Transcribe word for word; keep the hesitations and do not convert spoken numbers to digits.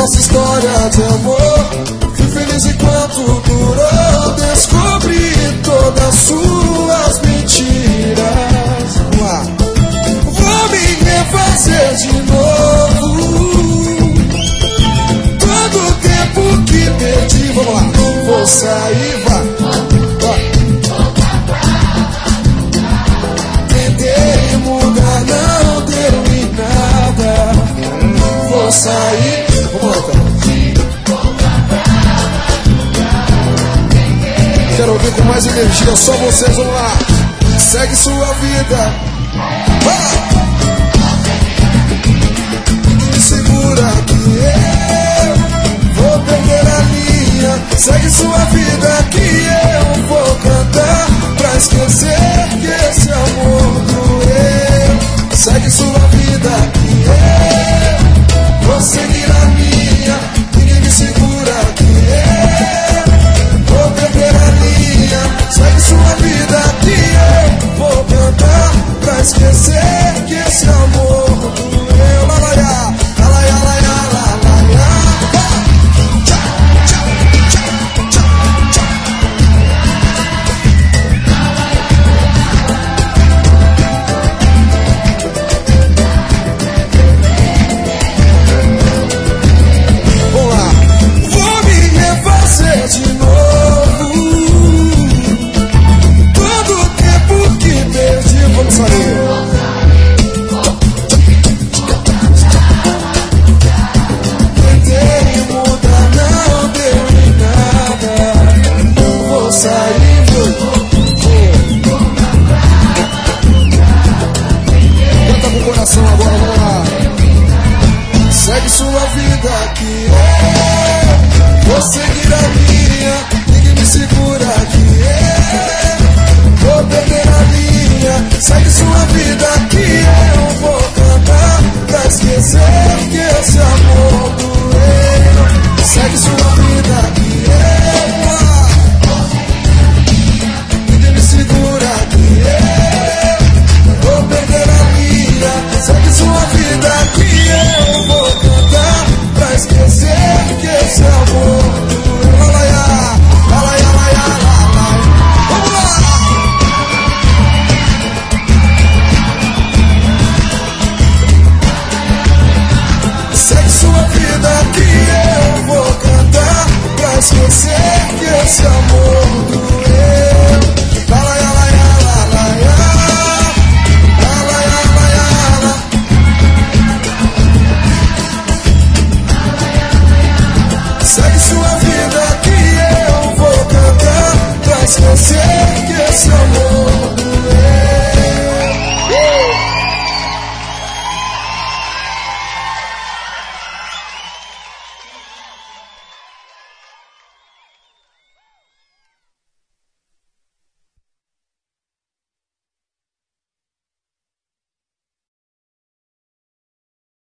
nossa história de amor. Fui feliz enquanto durou. Descobri todas as suas mentiras. Vamos lá. Vou me refazer de novo. Todo o tempo que perdi. Vamos lá. Vou sair, vai. Tentei mudar, não deu em nada. Vou sair. Vamos lá, então. Quero ouvir com mais energia, só vocês, vamos lá. Segue sua vida. Ah! Segura que eu vou perder a linha. Segue sua vida que eu vou cantar pra esquecer que esse amor doeu. Segue sua vida que eu vou seguir a minha. Ninguém me segura que eu vou perder a linha. Segue sua vida que eu vou cantar pra esquecer que esse amor